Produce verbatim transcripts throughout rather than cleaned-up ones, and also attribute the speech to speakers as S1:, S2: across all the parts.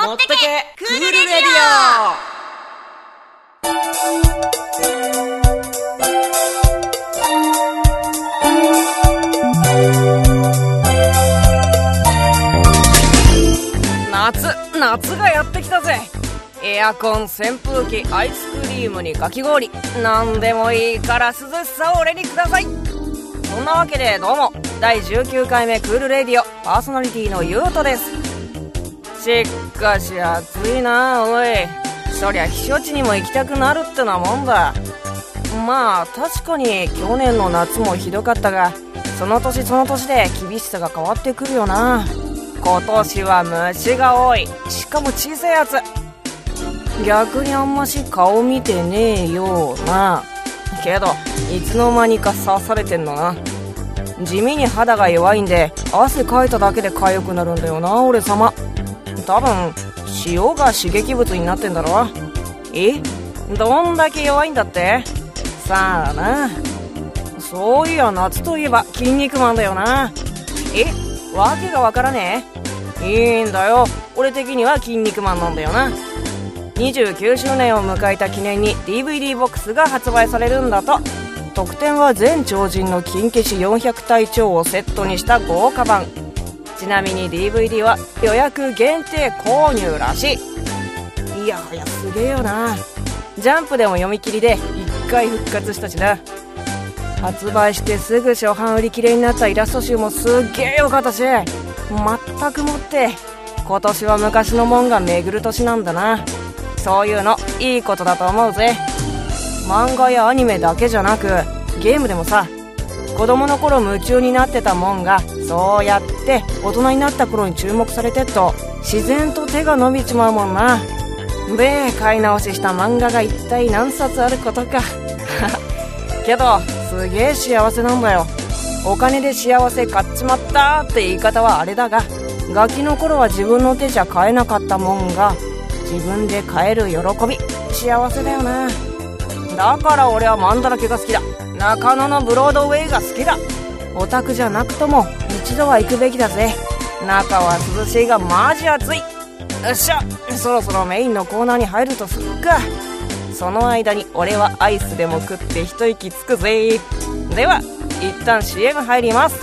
S1: もってけクールレディオ。夏、夏がやってきたぜ。エアコン、扇風機、アイスクリームにかき氷、なんでもいいから涼しさを俺にください。そんなわけでどうも、だいじゅうきゅうかいめクールレディオパーソナリティのゆうとです。しかし暑いなおい。そりゃ避暑地にも行きたくなるってなもんだ。まあ確かに去年の夏もひどかったが、その年その年で厳しさが変わってくるよな。今年は虫が多い。しかも小さいやつ。逆にあんまし顔見てねえよな。けどいつの間にか刺されてんのな。地味に肌が弱いんで、汗かいただけで痒くなるんだよな俺様。多分塩が刺激物になってんだろ。え、どんだけ弱いんだって。さあな。そういや夏といえば筋肉マンだよな。え、わけがわからねえ。いいんだよ、俺的には筋肉マンなんだよな。にじゅうきゅうしゅうねんを迎えた記念に ディーブイディー ボックスが発売されるんだと。特典は全超人の金消しよんひゃくたい超をセットにした豪華版。ちなみに ディーブイディー は予約限定購入らしい。いやはやすげえよな。ジャンプでも読み切りでいっかい復活したしな。発売してすぐ初版売り切れになったイラスト集もすっげえよかったし、全くもって今年は昔のもんが巡る年なんだな。そういうのいいことだと思うぜ。漫画やアニメだけじゃなくゲームでもさ、子供の頃夢中になってたもんがそうやって大人になった頃に注目されてっと自然と手が伸びちまうもんな。で買い直しした漫画が一体何冊あることかけどすげえ幸せなんだよ。お金で幸せ買っちまったって言い方はあれだが、ガキの頃は自分の手じゃ買えなかったもんが自分で買える喜び、幸せだよな。だから俺はマンだらけが好きだ。中野のブロードウェイが好きだ。オタクじゃなくとも一度は行くべきだぜ。中は涼しいがマジ暑い。よっしゃ、そろそろメインのコーナーに入るとすっか。その間に俺はアイスでも食って一息つくぜ。では一旦 シーエム 入ります。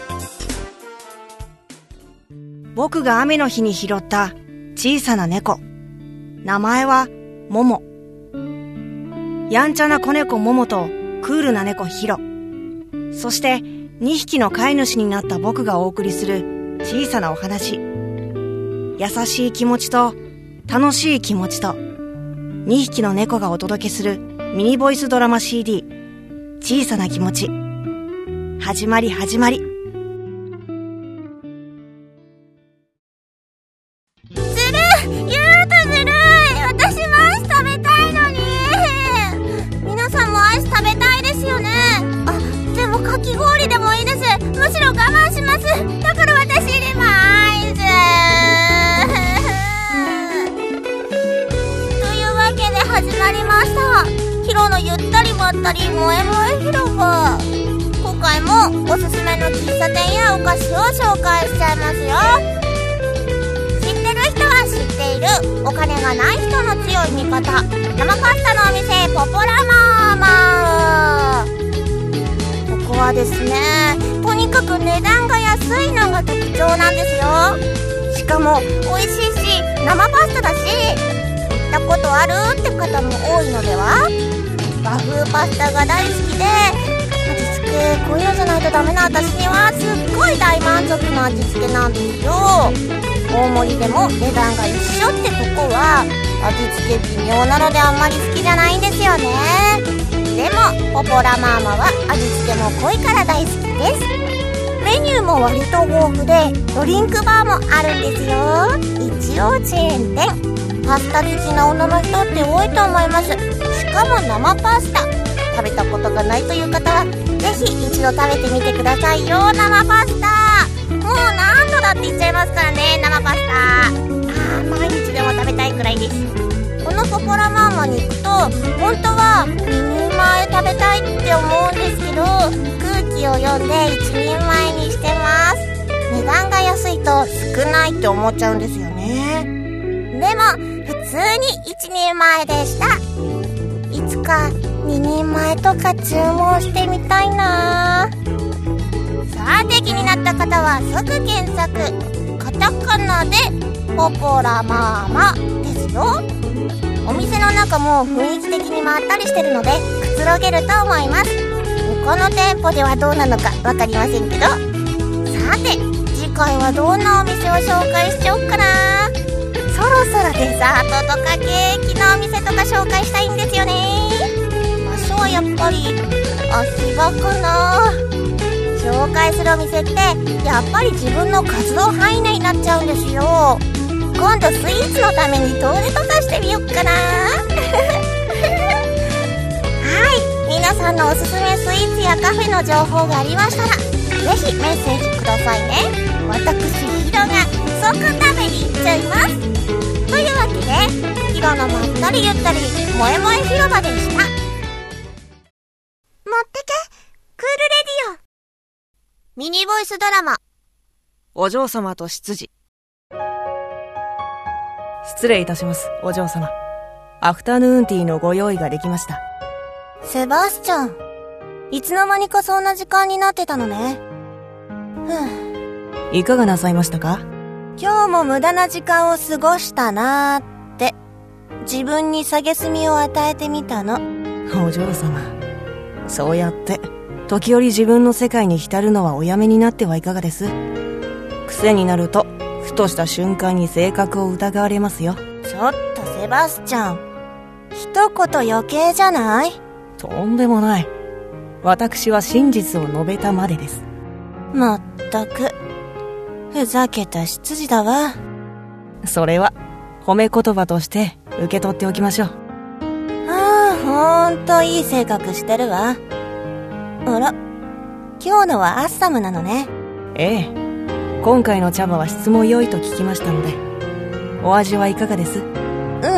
S2: 僕が雨の日に拾った小さな猫、名前はモモ。やんちゃな子猫モモとクールな猫ヒロ、そしてにひきの飼い主になった僕がお送りする小さなお話。優しい気持ちと楽しい気持ちとにひきの猫がお届けするミニボイスドラマ シーディー 小さな気持ち。始まり始まり。
S3: ヒロのゆったりまったり萌え萌え広場。今回もおすすめの喫茶店やお菓子を紹介しちゃいますよ。知ってる人は知っているお金がない人の強い味方、生パスタのお店ポポラマーマー。ここはですね、とにかく値段が安いのが特徴なんですよ。しかも美味しいし生パスタだし、行ったことあるって方も多いのでは。和風パスタが大好きで、味付けこういうのじゃないとダメな私にはすっごい大満足の味付けなんですよ。大盛りでも値段が一緒ってとこは味付け微妙なのであんまり好きじゃないんですよね。でもポポラマーマは味付けも濃いから大好きです。メニューも割と豊富でドリンクバーもあるんですよ。一応チェーン店。パスタ好きな女の人って多いと思います。しかも生パスタ食べたことがないという方はぜひ一度食べてみてくださいよ。生パスタもう何度だって言っちゃいますからね。生パスタあー毎日でも食べたいくらいです。このポポラマーマに行くと本当はににんまえ食べたいって思うんですけど、空気を読んでいちにんまえにしてます。値段が安いと少ないって思っちゃうんですよね。 通に一人前でした。いつか二人前とか注文してみたいな。さて気になった方は即検索。カタカナでポポラママですよ。お店の中も雰囲気的にまったりしてるのでくつろげると思います。他の店舗ではどうなのかわかりませんけど。さて次回はどんなお店を紹介しちゃおうかな。そろそろデザートとかケーキのお店とか紹介したいんですよね。場所はやっぱり秋葉かな。紹介するお店ってやっぱり自分の活動範囲内になっちゃうんですよ。今度スイーツのために遠出とかしてみよっかな。はい、皆さんのおすすめスイーツやカフェの情報がありましたらぜひメッセージくださいね。私ヒロが即食べに行っちゃいます。というわけでヒロのまったりゆったり萌え萌え広場でした。持ってけクールレディオミニボイスドラマ
S1: お嬢様と執事。失礼いたします、お嬢様。アフタヌーンティーのご用意ができました。
S3: セバスチャン、いつの間にかそんな時間になってたのね。ふぅ。
S1: いかがなさいましたか？
S3: 今日も無駄な時間を過ごしたなーって自分に蔑みを与えてみたの。
S1: お嬢様、そうやって時折自分の世界に浸るのはおやめになってはいかがです？癖になるとふとした瞬間に性格を疑われますよ。
S3: ちょっとセバスチャン、一言余計じゃない？
S1: とんでもない。私は真実を述べたまでです。
S3: まったくふざけた執事だわ。
S1: それは褒め言葉として受け取っておきましょう。
S3: ああ、ほんといい性格してるわ。あら、今日のはアッサムなのね。
S1: ええ、今回の茶葉は質も良いと聞きましたので。お味はいかがです？
S3: うん、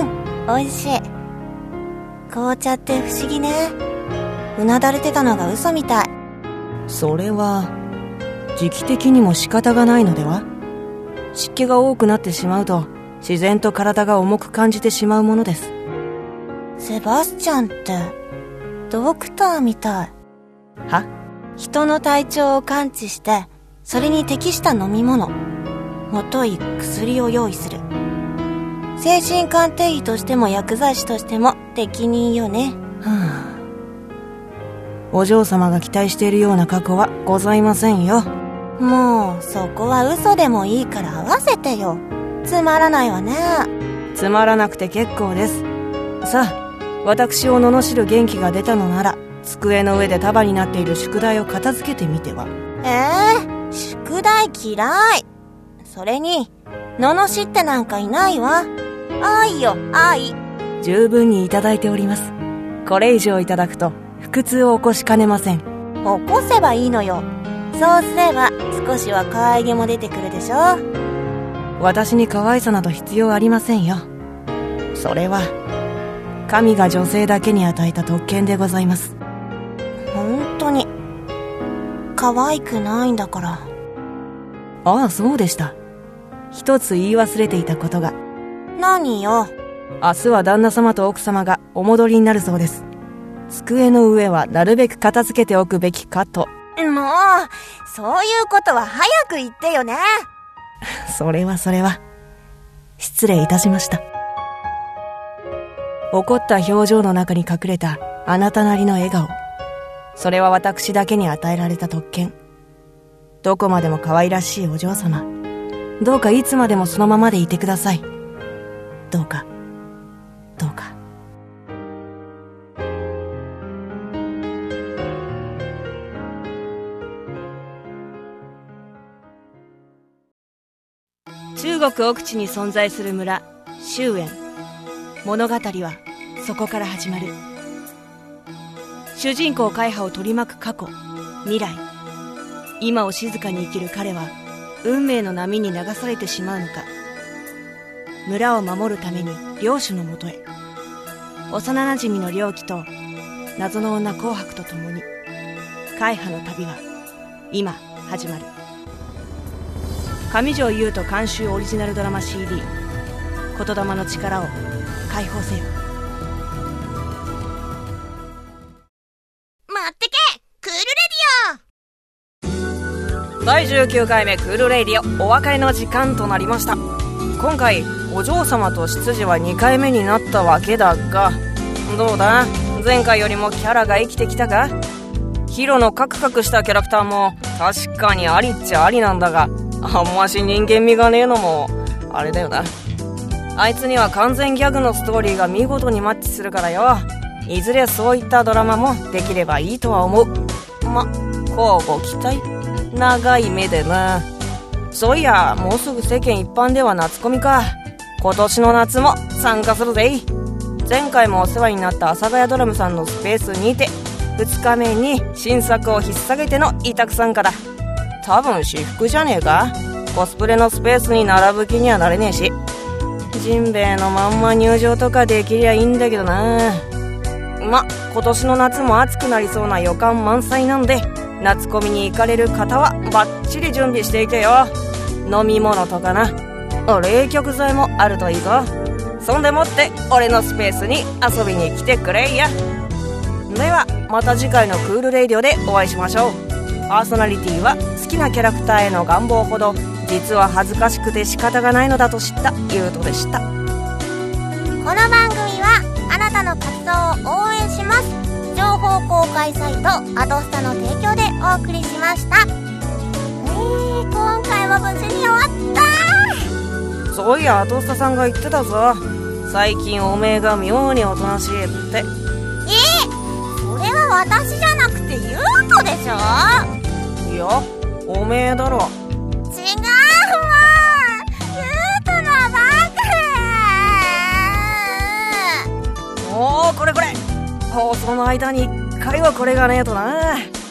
S3: 美味しい。紅茶って不思議ね。うなだれてたのが嘘みたい。
S1: それは時期的にも仕方がないのでは？湿気が多くなってしまうと自然と体が重く感じてしまうものです。
S3: セバスチャンってドクターみたい。
S1: は？
S3: 人の体調を感知してそれに適した飲み物、もとい薬を用意する。精神鑑定医としても薬剤師としても適任よね。
S1: はあ、お嬢様が期待しているような過去はございませんよ。
S3: もうそこは嘘でもいいから合わせてよ。つまらないわね。
S1: つまらなくて結構です。さあ、私を罵る元気が出たのなら机の上で束になっている宿題を片付けてみては。
S3: えー、宿題嫌い。それに罵ってなんかいないわ。愛よ愛。
S1: 十分にいただいております。これ以上いただくと腹痛を起こしかねません。
S3: 起こせばいいのよ。そうすれば少しは可愛げも出てくるでしょ。
S1: 私に可愛さなど必要ありませんよ。それは神が女性だけに与えた特権でございます。
S3: 本当に可愛くないんだから。
S1: ああ、そうでした。一つ言い忘れていたことが。
S3: 何よ。
S1: 明日は旦那様と奥様がお戻りになるそうです。机の上はなるべく片付けておくべきかと。
S3: もうそういうことは早く言ってよね。
S1: それはそれは失礼いたしました。怒った表情の中に隠れたあなたなりの笑顔、それは私だけに与えられた特権。どこまでも可愛らしいお嬢様、どうかいつまでもそのままでいてください。どうかどうか。中国奥地に存在する村周園。物語はそこから始まる。主人公カイハを取り巻く過去、未来、今を静かに生きる彼は運命の波に流されてしまうのか。村を守るために領主のもとへ。幼なじみの良機と謎の女紅白とともにカイハの旅は今始まる。上条優斗監修オリジナルドラマ シーディー
S2: 言霊の力を解放せよ。
S3: 待ってけクールレディオ。
S1: だいじゅうきゅうかいめクールレイディオお別れの時間となりました。今回お嬢様と執事はにかいめになったわけだが、どうだ前回よりもキャラが生きてきたか。ヒロのカクカクしたキャラクターも確かにありっちゃありなんだが、あんまし人間味がねえのもあれだよな。あいつには完全ギャグのストーリーが見事にマッチするからよ。いずれそういったドラマもできればいいとは思う。ま、乞うご期待。長い目でな。そういや、もうすぐ世間一般では夏コミか。今年の夏も参加するぜ。前回もお世話になった阿佐ヶ谷ドラムさんのスペースにてふつかめに新作を引っ提げての委託参加だ。多分私服じゃねえか。コスプレのスペースに並ぶ気にはなれねえし、ジンベエのまんま入場とかできりゃいいんだけどな。ま、今年の夏も暑くなりそうな予感満載なんで、夏コミに行かれる方はバッチリ準備していけよ。飲み物とかな、冷却剤もあるといいぞ。そんでもって俺のスペースに遊びに来てくれや。ではまた次回のクールレイディオでお会いしましょう。パーソナリティは好きなキャラクターへの願望ほど実は恥ずかしくて仕方がないのだと知ったゆうとでした。
S3: この番組はあなたの活動を応援します情報公開サイトアドスタの提供でお送りしました。えー、今回は無事に終わった。
S1: そういやアドスタさんが言ってたぞ、最近おめえが妙におとなしいって。
S3: えー、それは私じゃなくてゆうとでしょ。
S1: いやおめえだろ。
S3: 違うわ、ゆうとのバカ。
S1: おーこれこれ、放送の間に一回はこれがねえとな。